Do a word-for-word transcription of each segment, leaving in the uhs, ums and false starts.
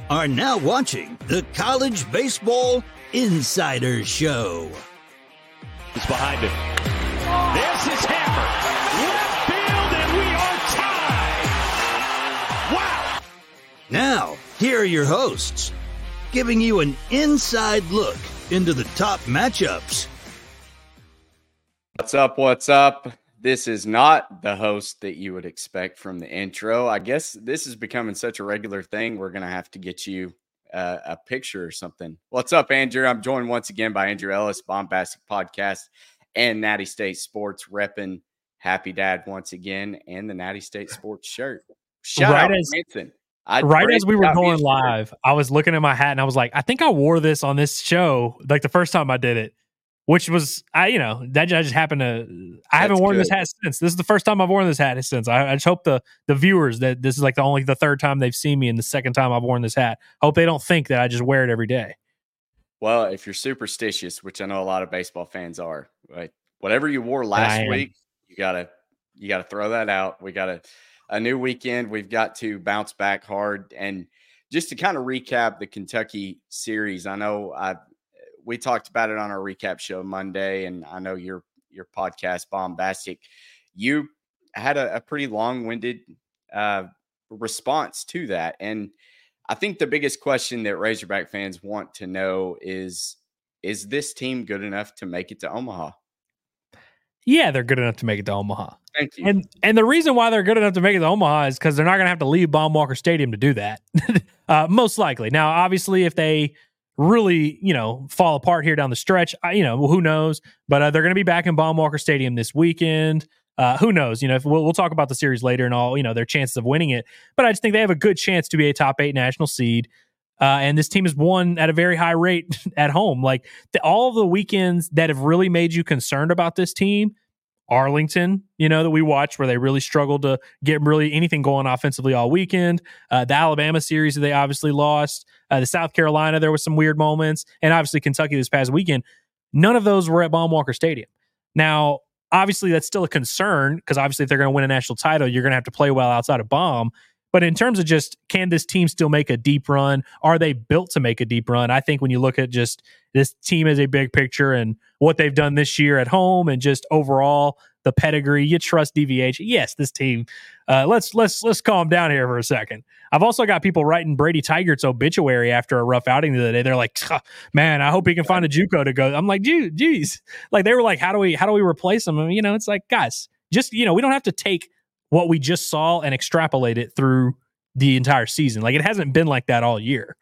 are now watching the College Baseball Insider Show. He's behind him. This is hammered. Left field, and we are tied. Wow. Now, here are your hosts, giving you an inside look into the top matchups. What's up? What's up? This is not the host that you would expect from the intro. I guess this is becoming such a regular thing. We're going to have to get you uh, a picture or something. What's up, Andrew? I'm joined once again by Andrew Ellis, Bombastic Podcast, and Natty State Sports, repping Happy Dad once again, and the Natty State Sports shirt. Shout right out as, Manson. I right as we were going live, live, I was looking at my hat and I was like, I think I wore this on this show, like the first time I did it. Which was, I you know, that just happened to, I That's haven't worn good. this hat since. This is the first time I've worn this hat since. I, I just hope the the viewers that this is like the only the third time they've seen me and the second time I've worn this hat. Hope they don't think that I just wear it every day. Well, if you're superstitious, which I know a lot of baseball fans are, right? Whatever you wore last week, you gotta you gotta throw that out. We got a, a new weekend. We've got to bounce back hard. And just to kind of recap the Kentucky series, I know I we talked about it on our recap show Monday, and I know your your podcast, Bombastic, you had a, a pretty long-winded uh, response to that. And I think the biggest question that Razorback fans want to know is, is this team good enough to make it to Omaha? Yeah, they're good enough to make it to Omaha. Thank you. And and the reason why they're good enough to make it to Omaha is because they're not going to have to leave Baum-Walker Stadium to do that. uh, most likely. Now, obviously, if they really, you know, fall apart here down the stretch, I, you know, well, who knows? But uh, they're going to be back in Baum-Walker Stadium this weekend. Uh, who knows? You know, if we'll, we'll talk about the series later and all, you know, their chances of winning it. But I just think they have a good chance to be a top eight national seed. Uh, and this team has won at a very high rate at home. Like the, all of the weekends that have really made you concerned about this team, Arlington, you know, that we watched where they really struggled to get really anything going offensively all weekend. Uh, the Alabama series that they obviously lost. Uh, the South Carolina, there was some weird moments. And obviously Kentucky this past weekend. None of those were at Baum-Walker Stadium. Now, obviously that's still a concern because obviously if they're going to win a national title, you're going to have to play well outside of Baum. But in terms of just, can this team still make a deep run? Are they built to make a deep run? I think when you look at just this team as a big picture and what they've done this year at home and just overall the pedigree, you trust D V H. Yes, this team. Uh, let's let's let's calm down here for a second. I've also got people writing Brady Teigert's obituary after a rough outing the other day. They're like, man, I hope he can find a JUCO to go. I'm like, geez, geez. Like they were like, how do we how do we replace him? And, you know, it's like, guys, just you know, we don't have to take what we just saw and extrapolate it through the entire season. Like it hasn't been like that all year.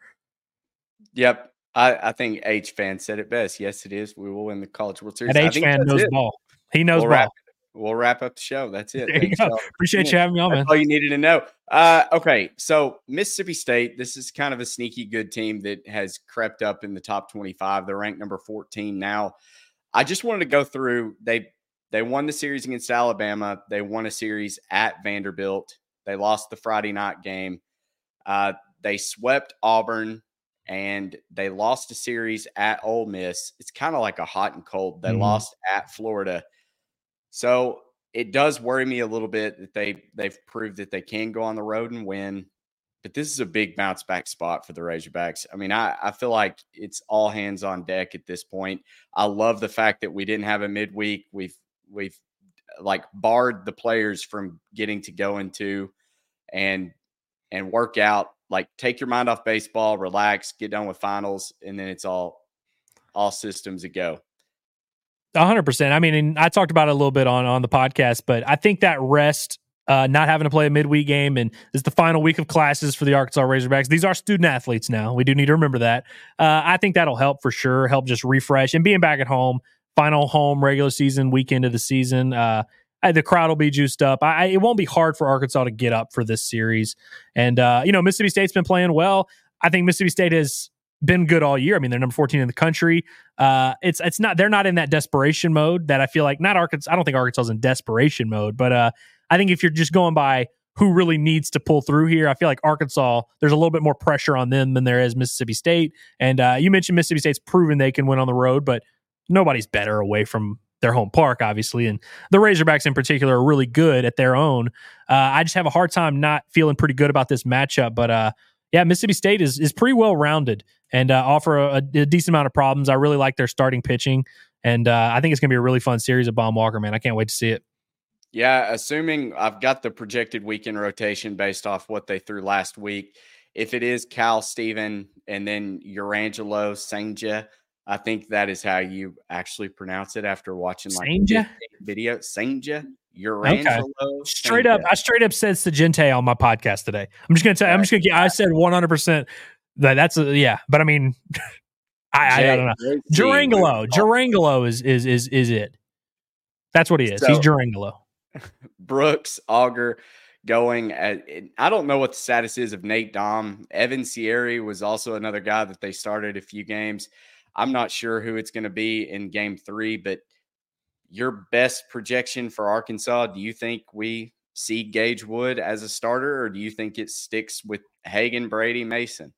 Yep. I, I think H fan said it best. Yes, it is. We will win the College World Series. That H fan knows it. ball. He knows we'll ball. Wrap, we'll wrap up the show. That's it. There you go. Y'all. Appreciate yeah. you having me on, man. That's all you needed to know. Uh, okay. So Mississippi State, this is kind of a sneaky good team that has crept up in the top twenty-five. They're ranked number fourteen now. I just wanted to go through. They They won the series against Alabama. They won a series at Vanderbilt. They lost the Friday night game. Uh, they swept Auburn, and they lost a series at Ole Miss. It's kind of like a hot and cold. They mm-hmm. lost at Florida. So it does worry me a little bit that they, they've proved that they can go on the road and win. But this is a big bounce back spot for the Razorbacks. I mean, I, I feel like it's all hands on deck at this point. I love the fact that we didn't have a midweek. We've We've like barred the players from getting to go into and and work out. Like take your mind off baseball, relax, get done with finals, and then it's all all systems a go. A hundred percent. I mean, and I talked about it a little bit on on the podcast, but I think that rest, uh, not having to play a midweek game, and this is the final week of classes for the Arkansas Razorbacks. These are student athletes now. We do need to remember that. Uh, I think that'll help for sure. Help just refresh and being back at home. Final home regular season weekend of the season. Uh, I, the crowd will be juiced up. I, it won't be hard for Arkansas to get up for this series. And, uh, you know, Mississippi State's been playing well. I think Mississippi State has been good all year. I mean, they're number fourteen in the country. Uh, it's it's not they're not in that desperation mode that I feel like not Arkansas. I don't think Arkansas is in desperation mode, but uh, I think if you're just going by who really needs to pull through here, I feel like Arkansas, there's a little bit more pressure on them than there is Mississippi State. And uh, you mentioned Mississippi State's proven they can win on the road, but nobody's better away from their home park, obviously. And the Razorbacks in particular are really good at their own. Uh, I just have a hard time not feeling pretty good about this matchup. But, uh, yeah, Mississippi State is is pretty well rounded and uh, offer a, a decent amount of problems. I really like their starting pitching, and uh, I think it's going to be a really fun series of Baum-Walker, man. I can't wait to see it. Yeah, assuming I've got the projected weekend rotation based off what they threw last week. If it is Cal Steven and then Urangelo Senja, I think that is how you actually pronounce it after watching like Senja? video. Senja, Urangelo. Okay. Straight up, I straight up said Sagente on my podcast today. I'm just gonna tell. Right. I'm just gonna. I said one hundred percent that that's a yeah. But I mean, I, J- I don't know. Durangelo, Durangelo is is is is it? That's what he is. So, he's Durangelo. Brooks, Auger. Going at, I don't know what the status is of Nate Dom. Evan Sierra was also another guy that they started a few games. I'm not sure who it's going to be in game three, but your best projection for Arkansas, do you think we see Gage Wood as a starter, or do you think it sticks with Hagan, Brady, Mason?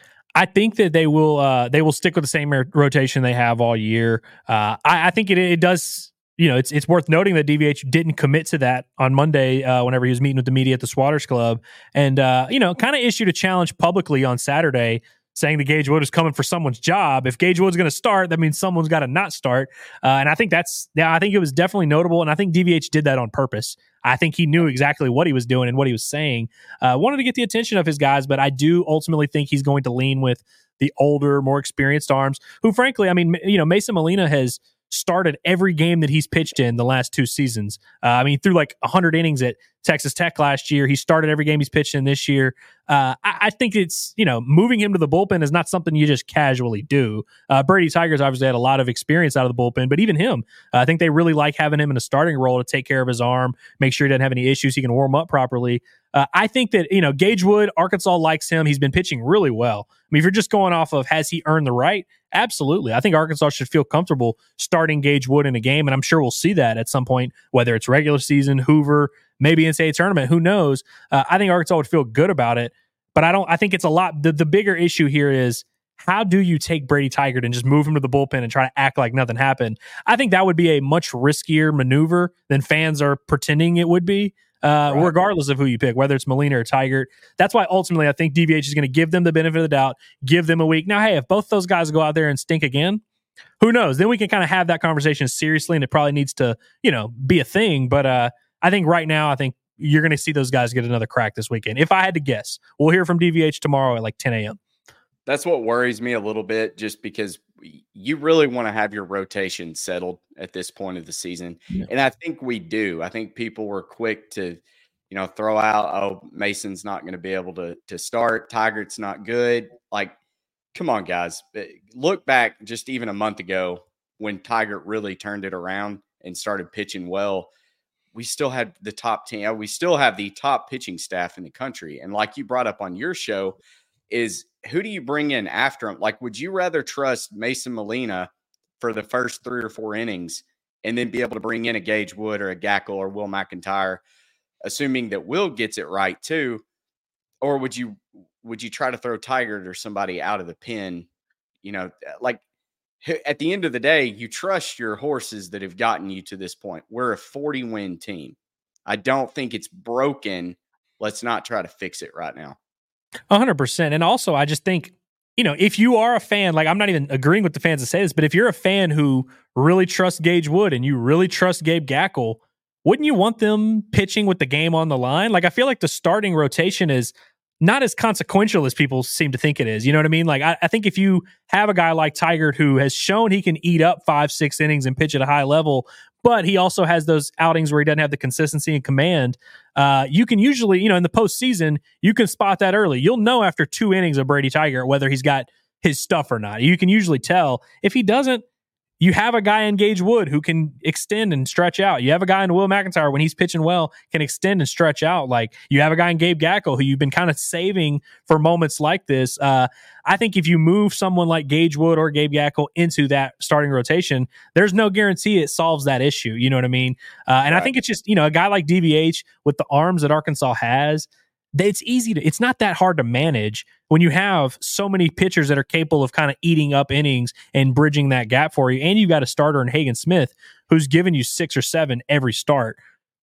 I think that they will uh, they will stick with the same rotation they have all year. Uh, I, I think it, it does. You know, it's it's worth noting that D V H didn't commit to that on Monday uh, whenever he was meeting with the media at the Swatters Club, and uh, you know, kind of issued a challenge publicly on Saturday, saying that Gage Wood is coming for someone's job. If Gage Wood's going to start, that means someone's got to not start. Uh, and I think that's yeah, I think it was definitely notable, and I think D V H did that on purpose. I think he knew exactly what he was doing and what he was saying. Uh, wanted to get the attention of his guys, but I do ultimately think he's going to lean with the older, more experienced arms. Who, frankly, I mean, you know, Mason Molina has started every game that he's pitched in the last two seasons. Uh, I mean, through like one hundred innings at Texas Tech last year. He started every game he's pitched in this year. Uh, I, I think it's, you know, moving him to the bullpen is not something you just casually do. Uh, Brady Tigers obviously had a lot of experience out of the bullpen, but even him, uh, I think they really like having him in a starting role to take care of his arm, make sure he doesn't have any issues, he can warm up properly. Uh, I think that, you know, Gage Wood, Arkansas likes him. He's been pitching really well. I mean, if you're just going off of has he earned the right? Absolutely. I think Arkansas should feel comfortable starting Gage Wood in a game, and I'm sure we'll see that at some point, whether it's regular season, Hoover, maybe N C double A tournament, who knows? Uh, I think Arkansas would feel good about it, but I don't. I think it's a lot. The, the bigger issue here is how do you take Brady Tigert and just move him to the bullpen and try to act like nothing happened? I think that would be a much riskier maneuver than fans are pretending it would be. Uh, right. Regardless of who you pick, whether it's Molina or Tigert. That's why ultimately I think D V H is going to give them the benefit of the doubt, give them a week. Now, hey, if both those guys go out there and stink again, who knows? Then we can kind of have that conversation seriously, and it probably needs to, you know, be a thing. But uh, I think right now, I think you're going to see those guys get another crack this weekend. If I had to guess, we'll hear from D V H tomorrow at like ten a.m. That's what worries me a little bit, just because you really want to have your rotation settled at this point of the season. Yeah. And I think we do. I think people were quick to, you know, throw out, oh, Mason's not going to be able to, to start. Tigert's not good. Like, come on, guys. Look back just even a month ago when Tigert really turned it around and started pitching well. We still had the top team. We still have the top pitching staff in the country. And like you brought up on your show, is who do you bring in after him? Like, would you rather trust Mason Molina for the first three or four innings and then be able to bring in a Gage Wood or a Gackle or Will McIntyre, assuming that Will gets it right too? Or would you would you try to throw Tigert or somebody out of the pen? You know, like at the end of the day, you trust your horses that have gotten you to this point. We're a forty-win team. I don't think it's broken. Let's not try to fix it right now. one hundred percent. And also, I just think, you know, if you are a fan, like I'm not even agreeing with the fans that say this, but if you're a fan who really trusts Gage Wood and you really trust Gabe Gackle, wouldn't you want them pitching with the game on the line? Like, I feel like the starting rotation is not as consequential as people seem to think it is. You know what I mean? Like, I, I think if you have a guy like Tigert who has shown he can eat up five, six innings and pitch at a high level, but he also has those outings where he doesn't have the consistency and command, uh, you can usually, you know, in the postseason, you can spot that early. You'll know after two innings of Brady Tigert whether he's got his stuff or not. You can usually tell. If he doesn't, you have a guy in Gage Wood who can extend and stretch out. You have a guy in Will McIntyre when he's pitching well can extend and stretch out. Like, you have a guy in Gabe Gackle who you've been kind of saving for moments like this. Uh, I think if you move someone like Gage Wood or Gabe Gackle into that starting rotation, there's no guarantee it solves that issue. You know what I mean? Uh, and right. I think it's just, you know, a guy like D V H with the arms that Arkansas has, it's easy to, it's not that hard to manage when you have so many pitchers that are capable of kind of eating up innings and bridging that gap for you. And you've got a starter in Hagen Smith who's given you six or seven every start.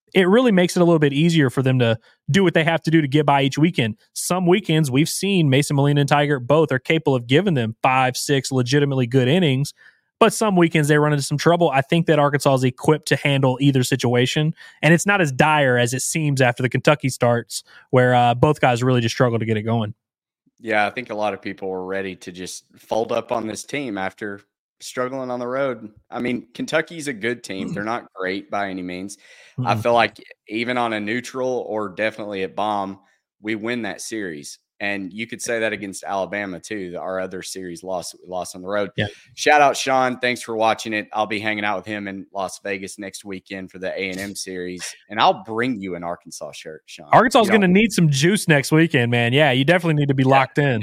it really makes it a little bit easier for them to do what they have to do to get by each weekend. Some weekends we've seen Mason Molina and Tiger both are capable of giving them five, six legitimately good innings, but some weekends they run into some trouble. I think that Arkansas is equipped to handle either situation, and it's not as dire as it seems after the Kentucky starts, where uh, both guys really just struggle to get it going. Yeah, I think a lot of people were ready to just fold up on this team after struggling on the road. I mean, Kentucky's a good team. They're not great by any means. Mm-hmm. I feel like even on a neutral or definitely at bomb, we win that series. And you could say that against Alabama too. Our other series lost, we lost on the road. Yeah. Shout out Sean. Thanks for watching it. I'll be hanging out with him in Las Vegas next weekend for the A and M series. And I'll bring you an Arkansas shirt, Sean. Arkansas is going to need some juice next weekend, man. Yeah, you definitely need to be yeah. locked in.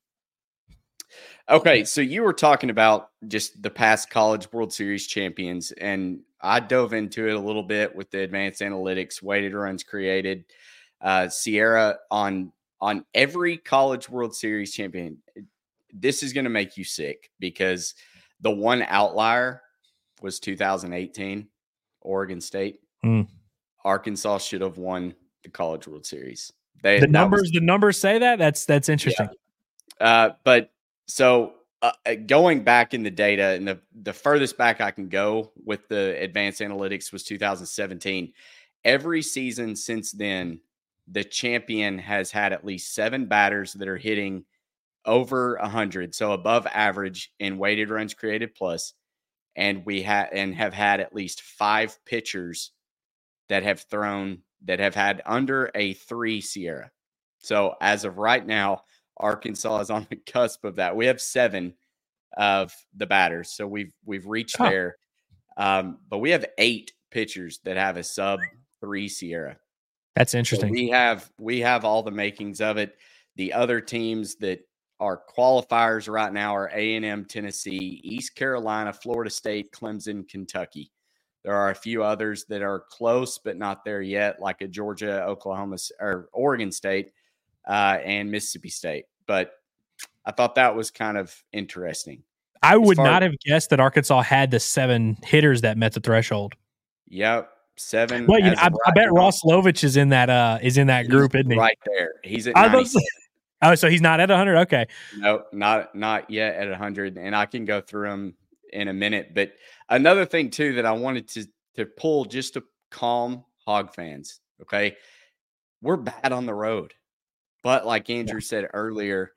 Okay, so you were talking about just the past College World Series champions, and I dove into it a little bit with the advanced analytics, weighted runs created, uh, Sierra on on every College World Series champion. This is going to make you sick because the one outlier was two thousand eighteen, Oregon State. Mm. Arkansas should have won the College World Series. They, the numbers, was, the numbers say that. That's that's interesting. Yeah. Uh, but. So uh, going back in the data, and the, the furthest back I can go with the advanced analytics was two thousand seventeen. Every season since then, the champion has had at least seven batters that are hitting over one hundred, so above average in weighted runs created plus, and we have and have had at least five pitchers that have thrown that have had under a three Sierra. So as of right now, Arkansas is on the cusp of that. We have seven of the batters, so we've we've reached huh. there. Um, but we have eight pitchers that have a sub three Sierra. That's interesting. So we have we have all the makings of it. The other teams that are qualifiers right now are A and M, Tennessee, East Carolina, Florida State, Clemson, Kentucky. There are a few others that are close but not there yet, like a Georgia, Oklahoma, or Oregon State. Uh, and Mississippi State. But I thought that was kind of interesting. I would not have guessed that Arkansas had the seven hitters that met the threshold. Yep, seven. Well, you know, I, I bet Ross Lovich is in that uh, is in that he's group, isn't he? Right there. He's at ninety-seven. Oh, so he's not at one hundred? Okay. No, not not yet at one hundred, and I can go through them in a minute. But another thing, too, that I wanted to, to pull just to calm Hog fans, okay? We're bad on the road. But like Andrew said earlier,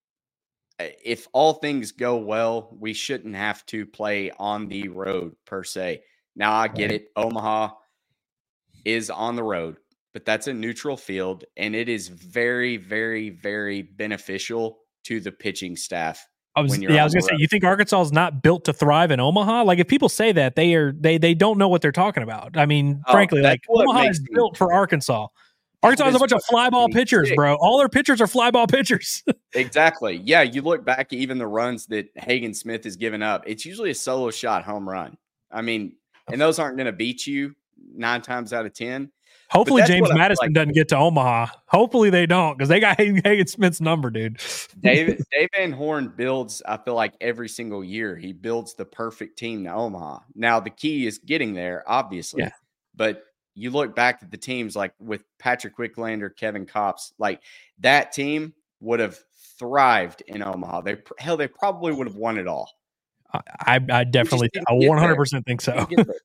if all things go well, we shouldn't have to play on the road per se. Now, I get it. Omaha is on the road, but that's a neutral field, and it is very, very, very beneficial to the pitching staff. I was, yeah, I was going to say, you think Arkansas is not built to thrive in Omaha? Like, if people say that, they are they they don't know what they're talking about. I mean, oh, frankly, like Omaha is built for Arkansas. Arkansas has a bunch of fly ball pitchers, sick. bro. All their pitchers are fly ball pitchers. Exactly. Yeah, you look back, even the runs that Hagen Smith has given up, it's usually a solo shot home run. I mean, and those aren't going to beat you nine times out of ten. Hopefully James Madison like. doesn't get to Omaha. Hopefully they don't, because they got Hagen Smith's number, dude. David Dave Van Horn builds, I feel like every single year, he builds the perfect team to Omaha. Now, the key is getting there, obviously. Yeah. But you look back at the teams like with Patrick Wicklander, Kevin Kopps, like that team would have thrived in Omaha. They hell, they probably would have won it all. I, I definitely, I one hundred percent think so.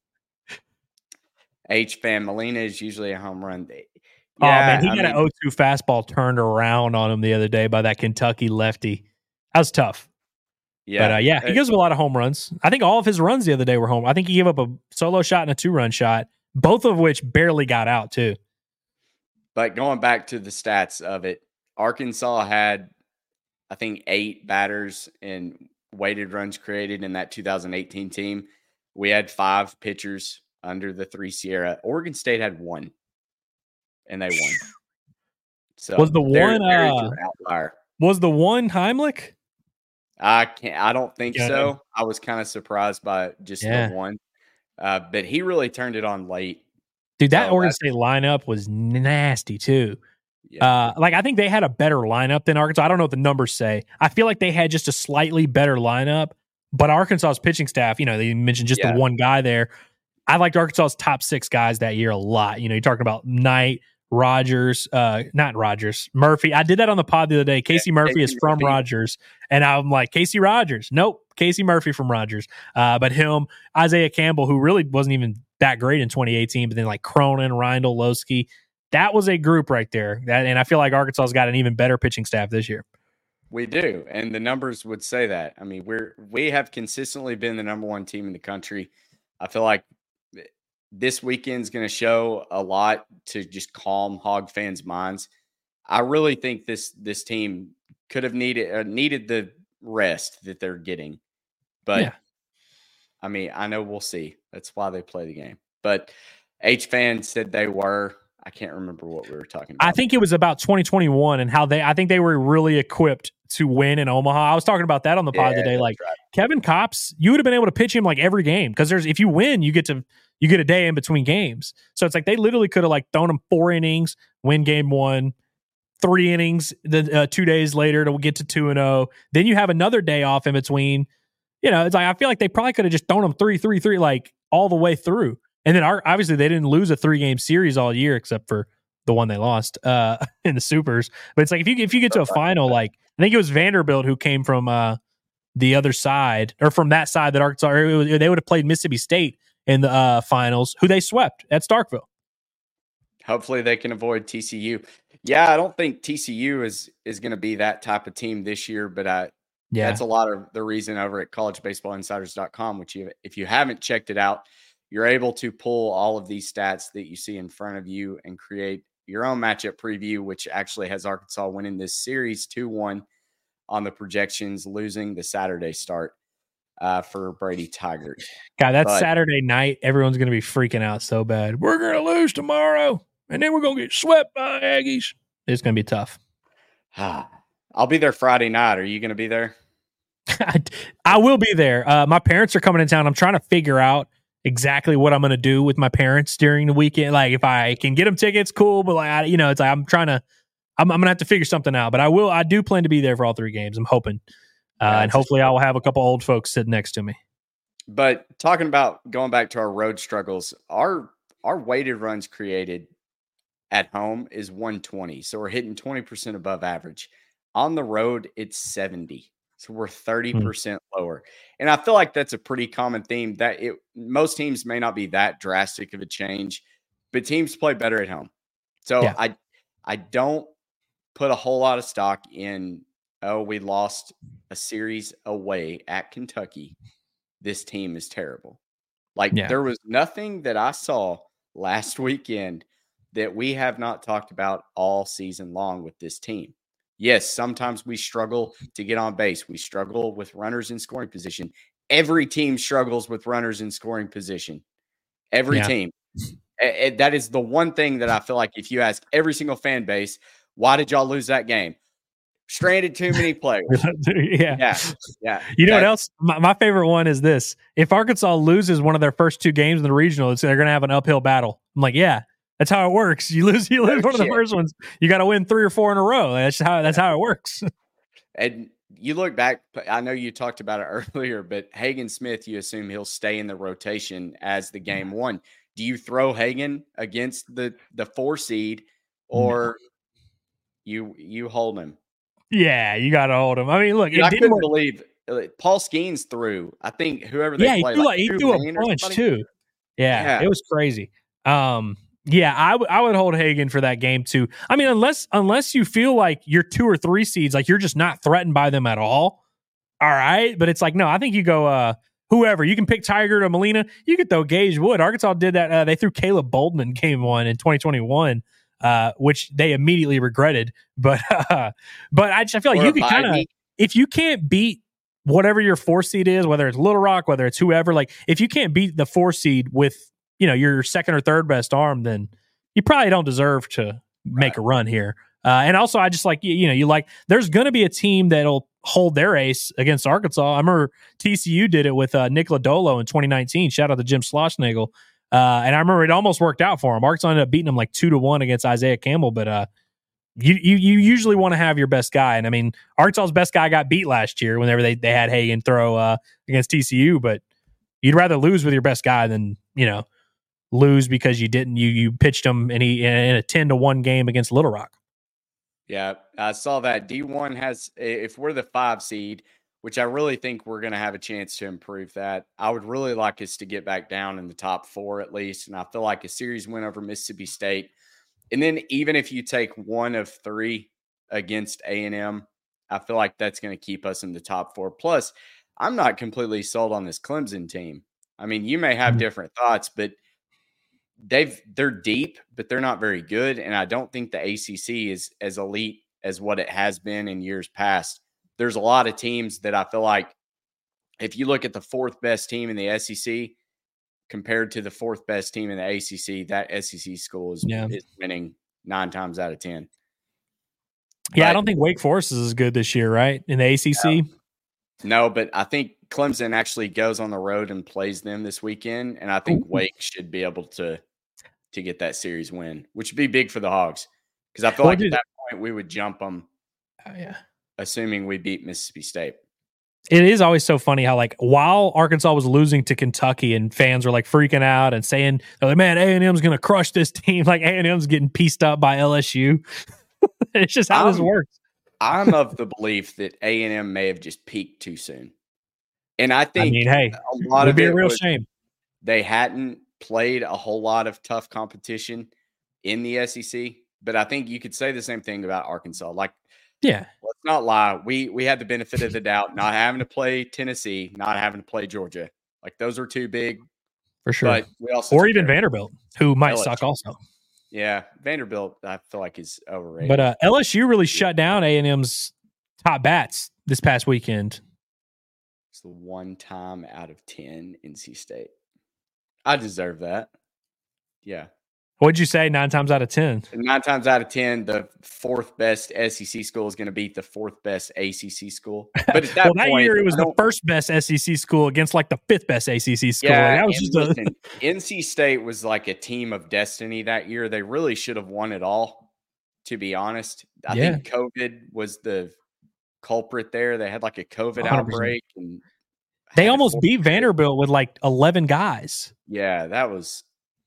H. Fan Molina is usually a home run. Yeah, oh man, he I got mean, an oh two fastball turned around on him the other day by that Kentucky lefty. That was tough. Yeah, but uh, yeah, he gives him a lot of home runs. I think all of his runs the other day were home. I think he gave up a solo shot and a two run shot, both of which barely got out too. But going back to the stats of it, Arkansas had, I think, eight batters in weighted runs created in that two thousand eighteen team. We had five pitchers under the three Sierra. Oregon State had one, and they won. So was the one uh, outlier? Was the one Heimlich? I can't. I don't think yeah. so. I was kind of surprised by just yeah. the one, uh, but he really turned it on late. Dude, that so Oregon State lineup was nasty too. Yeah. Uh, like I think they had a better lineup than Arkansas. I don't know what the numbers say. I feel like they had just a slightly better lineup, but Arkansas's pitching staff, you know, they mentioned just yeah. the one guy there. I liked Arkansas's top six guys that year a lot. You know, you're talking about Knight, Rogers, uh, not Rogers, Murphy. I did that on the pod the other day. Casey yeah, Murphy Casey is from Murphy. Rogers. And I'm like, Casey Rogers. Nope. Casey Murphy from Rogers. Uh, but him, Isaiah Campbell, who really wasn't even that great in twenty eighteen, but then like Cronin, Reindl, Losky. That was a group right there. That, and I feel like Arkansas's got an even better pitching staff this year. We do. And the numbers would say that. I mean, we're, we have consistently been the number one team in the country. I feel like this weekend's going to show a lot to just calm Hog fans' minds. I really think this this team could have needed uh, needed the rest that they're getting. But, yeah. I mean, I know we'll see. That's why they play the game. But H-Fan said they were. I can't remember what we were talking about. I think it was about twenty twenty-one and how they – I think they were really equipped to win in Omaha. I was talking about that on the pod yeah, today. Like, right. Kevin Kopps, you would have been able to pitch him like every game because there's if you win, you get to – you get a day in between games. So it's like they literally could have like thrown him four innings, win game one, three innings, the uh, two days later to get to two and oh. Then you have another day off in between. You know, it's like I feel like they probably could have just thrown him three, three, three, like all the way through. And then our, obviously they didn't lose a three game series all year except for the one they lost uh, in the Supers. But it's like if you if you get to a final, like I think it was Vanderbilt who came from uh, the other side or from that side that Arkansas or was, they would have played Mississippi State in the uh, finals, who they swept at Starkville. Hopefully they can avoid T C U. Yeah, I don't think T C U is is going to be that type of team this year, but I, yeah. that's a lot of the reason over at college baseball insiders dot com, which you, if you haven't checked it out, you're able to pull all of these stats that you see in front of you and create your own matchup preview, which actually has Arkansas winning this series two one on the projections, losing the Saturday start. Uh, for Brady Tigers. God, that's but, Saturday night. Everyone's going to be freaking out so bad. We're going to lose tomorrow, and then we're going to get swept by Aggies. It's going to be tough. I'll be there Friday night. Are you going to be there? I, I will be there. Uh, my parents are coming in town. I'm trying to figure out exactly what I'm going to do with my parents during the weekend. Like, if I can get them tickets, cool. But, like, I, you know, it's like I'm trying to I'm, I'm going to have to figure something out. But I will. I do plan to be there for all three games. I'm hoping. Uh, and hopefully I will have a couple old folks sitting next to me. But talking about going back to our road struggles, our our weighted runs created at home is one twenty. So we're hitting twenty percent above average. On the road, it's seventy. So we're thirty percent hmm. lower. And I feel like that's a pretty common theme that it most teams may not be that drastic of a change, but teams play better at home. So yeah. I I don't put a whole lot of stock in oh, we lost a series away at Kentucky. This team is terrible. Like, yeah. there was nothing that I saw last weekend that we have not talked about all season long with this team. Yes, sometimes we struggle to get on base. We struggle with runners in scoring position. Every team struggles with runners in scoring position. Every yeah. team. And that is the one thing that I feel like if you ask every single fan base, why did y'all lose that game? Stranded too many players. yeah. Yeah. Yeah. You know that, what else? My, my favorite one is this. If Arkansas loses one of their first two games in the regional, it's, they're going to have an uphill battle. I'm like, yeah, that's how it works. You lose, you lose oh, one shit. of the first ones. You got to win three or four in a row. That's how, that's how it works. And you look back, I know you talked about it earlier, but Hagen Smith, you assume he'll stay in the rotation as the game one. Do you throw Hagen against the, the four seed or no. you, you hold him? Yeah, you got to hold him. I mean, look, Dude, I couldn't work. believe Paul Skeens threw. I think whoever they yeah, played, he threw, like, he threw a bunch too. Yeah, yeah, it was crazy. Um, yeah, I, w- I would hold Hagen for that game too. I mean, unless unless you feel like you're two or three seeds, like you're just not threatened by them at all. All right, but it's like no, I think you go uh, whoever. You can pick Tiger or Molina. You could throw Gage Wood. Arkansas did that. Uh, they threw Caleb Boldman game one in twenty twenty-one. Uh, which they immediately regretted, but uh, but I just I feel like or you could kind of if you can't beat whatever your four seed is, whether it's Little Rock, whether it's whoever, like if you can't beat the four seed with you know your second or third best arm, then you probably don't deserve to make right. a run here. Uh, and also, I just like you, you know you like there's going to be a team that'll hold their ace against Arkansas. I remember T C U did it with uh, Nick Lodolo in twenty nineteen. Shout out to Jim Schlossnagel. Uh, and I remember it almost worked out for him. Arkansas ended up beating him like two to one against Isaiah Campbell. But uh, you you you usually want to have your best guy. And I mean, Arkansas's best guy got beat last year whenever they, they had Hagen throw uh, against T C U. But you'd rather lose with your best guy than, you know, lose because you didn't you you pitched him and he in a ten to one game against Little Rock. Yeah, I saw that. D one has, if we're the five seed, which I really think we're going to have a chance to improve that, I would really like us to get back down in the top four at least. And I feel like a series win over Mississippi State. And then even if you take one of three against A and M, I feel like that's going to keep us in the top four. Plus, I'm not completely sold on this Clemson team. I mean, you may have different thoughts, but they've they're deep, but they're not very good. And I don't think the A C C is as elite as what it has been in years past. There's a lot of teams that I feel like if you look at the fourth best team in the S E C compared to the fourth best team in the A C C, that S E C school is, yeah. is winning nine times out of ten. Yeah, but, I don't think Wake Forest is as good this year, right? In the A C C? No, no, but I think Clemson actually goes on the road and plays them this weekend, and I think Ooh. Wake should be able to to get that series win, which would be big for the Hogs. Because I feel well, like dude, at that point we would jump them, oh, yeah. assuming we beat Mississippi State. It is always so funny how, like, while Arkansas was losing to Kentucky and fans were, like, freaking out and saying, like, man, A and M's going to crush this team. Like, A and M's getting pieced up by L S U. It's just how I'm, this works. I'm of the belief that A and M may have just peaked too soon. And I think I mean, hey, a lot it would of be it a real was shame. They hadn't played a whole lot of tough competition in the S E C, but I think you could say the same thing about Arkansas. Like, yeah, let's not lie. We we had the benefit of the doubt, not having to play Tennessee, not having to play Georgia. Like, those are two big, for sure. But we also or even Vanderbilt, who might L S U. Suck also. Yeah, Vanderbilt, I feel like is overrated. But uh, L S U really shut down A and M's top bats this past weekend. It's the one time out of ten N C State. I deserve that. Yeah. What'd you say? Nine times out of ten. Nine times out of ten, the fourth best S E C school is going to beat the fourth best A C C school. But at that well, that point, year it was the first best S E C school against like the fifth best A C C school. Yeah, like, that was just listen, a... N C State was like a team of destiny that year. They really should have won it all, to be honest. I yeah. think COVID was the culprit there. They had like a COVID one hundred percent outbreak, and they almost beat Vanderbilt with like eleven guys. Yeah, that was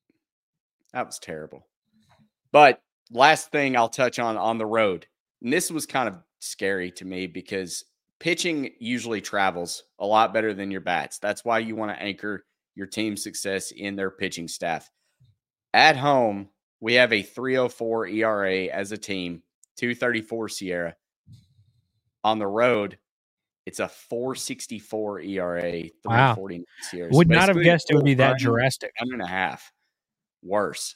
that was terrible. But last thing I'll touch on on the road, and this was kind of scary to me because pitching usually travels a lot better than your bats. That's why you want to anchor your team's success in their pitching staff. At home, we have a three oh four E R A as a team, two thirty-four Sierra. On the road, it's a four sixty-four E R A, three forty-nine wow. Sierra. Would not have guessed it would be that drastic. One and a half worse.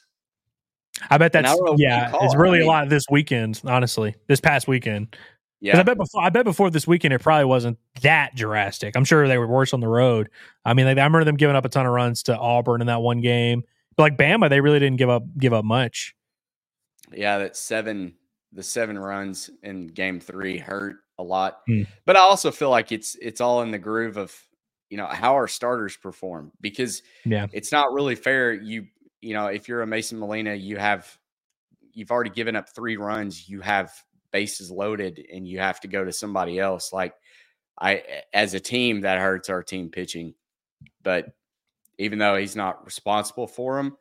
I bet that's yeah. It's really I mean, a lot this weekend, honestly. This past weekend, yeah. I bet before I bet before this weekend it probably wasn't that drastic. I'm sure they were worse on the road. I mean, like, I remember them giving up a ton of runs to Auburn in that one game. But like Bama, they really didn't give up give up much. Yeah, that seven the seven runs in game three hurt a lot. Hmm. But I also feel like it's it's all in the groove of, you know, how our starters perform, because yeah, it's not really fair. You you know, if you're a Mason Molina, you have you've already given up three runs, you have bases loaded, and you have to go to somebody else. Like, I as a team, that hurts our team pitching. But even though he's not responsible for them,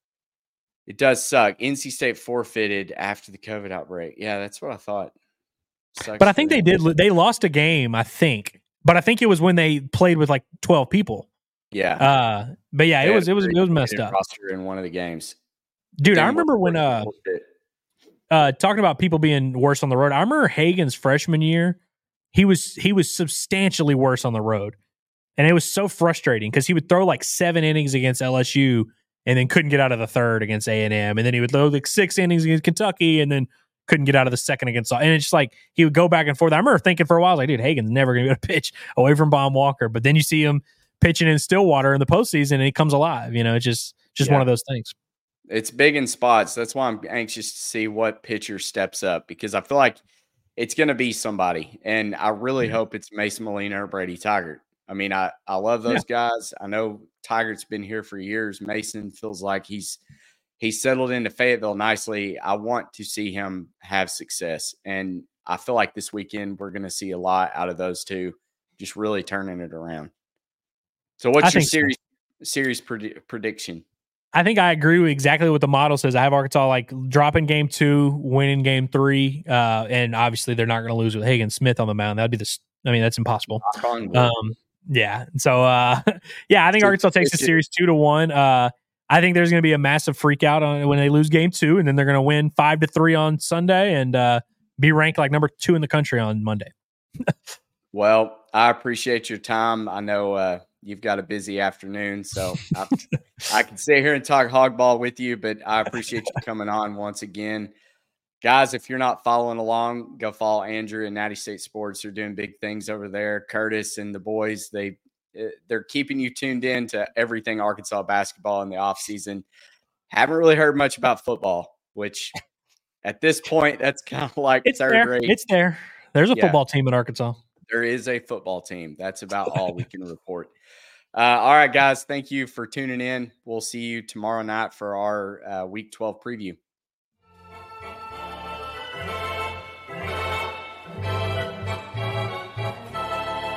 it does suck. N C State forfeited after the COVID outbreak. Yeah, that's what I thought. Sucks but I think they did. They lost a game, I think. But I think it was when they played with like twelve people. Yeah. Uh, but yeah, it was it was it was messed up. Roster in one of the games, dude. I remember when uh, uh, talking about people being worse on the road. I remember Hagen's freshman year. He was he was substantially worse on the road, and it was so frustrating because he would throw like seven innings against L S U and then couldn't get out of the third against A and M, and then he would throw like six innings against Kentucky and then couldn't get out of the second against, and it's just like he would go back and forth. I remember thinking for a while, I was like, dude, Hagen's never going to be able to pitch away from Baum Walker. But then you see him pitching in Stillwater in the postseason, and he comes alive. You know, it's just just yeah. one of those things. It's big in spots. That's why I'm anxious to see what pitcher steps up, because I feel like it's going to be somebody, and I really yeah. hope it's Mason Molina or Brady Tygart. I mean, I, I love those yeah. guys. I know Tygart's been here for years. Mason feels like he's he's settled into Fayetteville nicely. I want to see him have success, and I feel like this weekend we're going to see a lot out of those two, just really turning it around. So what's I your series so. series pred- prediction? I think I agree with exactly what the model says. I have Arkansas like dropping game two, winning game three, uh, and obviously they're not going to lose with Hagen Smith on the mound. That would be the. I mean, that's impossible. Um, yeah. So, uh, yeah, I think Arkansas takes the series two to one. Uh, I think there's going to be a massive freak out on when they lose game two, and then they're going to win five to three on Sunday and uh, be ranked like number two in the country on Monday. Well, I appreciate your time. I know uh, you've got a busy afternoon, so I, I can sit here and talk hogball with you, but I appreciate you coming on once again. Guys, if you're not following along, go follow Andrew and Natty State Sports. They're doing big things over there. Curtis and the boys, they, they're keeping you tuned in to everything Arkansas basketball in the offseason. Haven't really heard much about football, which at this point, that's kind of like it's third there. grade. It's there. There's a Yeah. football team in Arkansas. There is a football team. That's about all we can report. Uh, all right, guys. Thank you for tuning in. We'll see you tomorrow night for our uh, Week twelve preview.